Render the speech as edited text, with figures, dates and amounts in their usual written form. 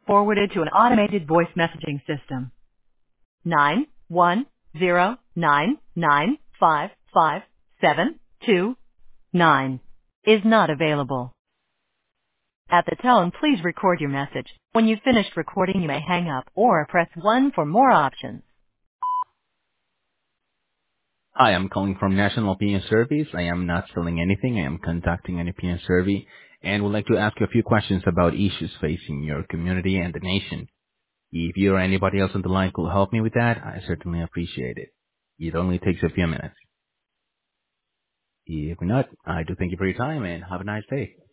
forwarded to an automated voice messaging system. 91099555729 is not available. At the tone, please record your message. When you've finished recording, you may hang up or press 1 for more options. Hi, I'm calling from National Opinion Service. I am not selling anything. I am conducting an opinion survey and would like to ask you a few questions about issues facing your community and the nation. If you or anybody else on the line could help me with that, I certainly appreciate it. It only takes a few minutes. If not, I do thank you for your time and have a nice day.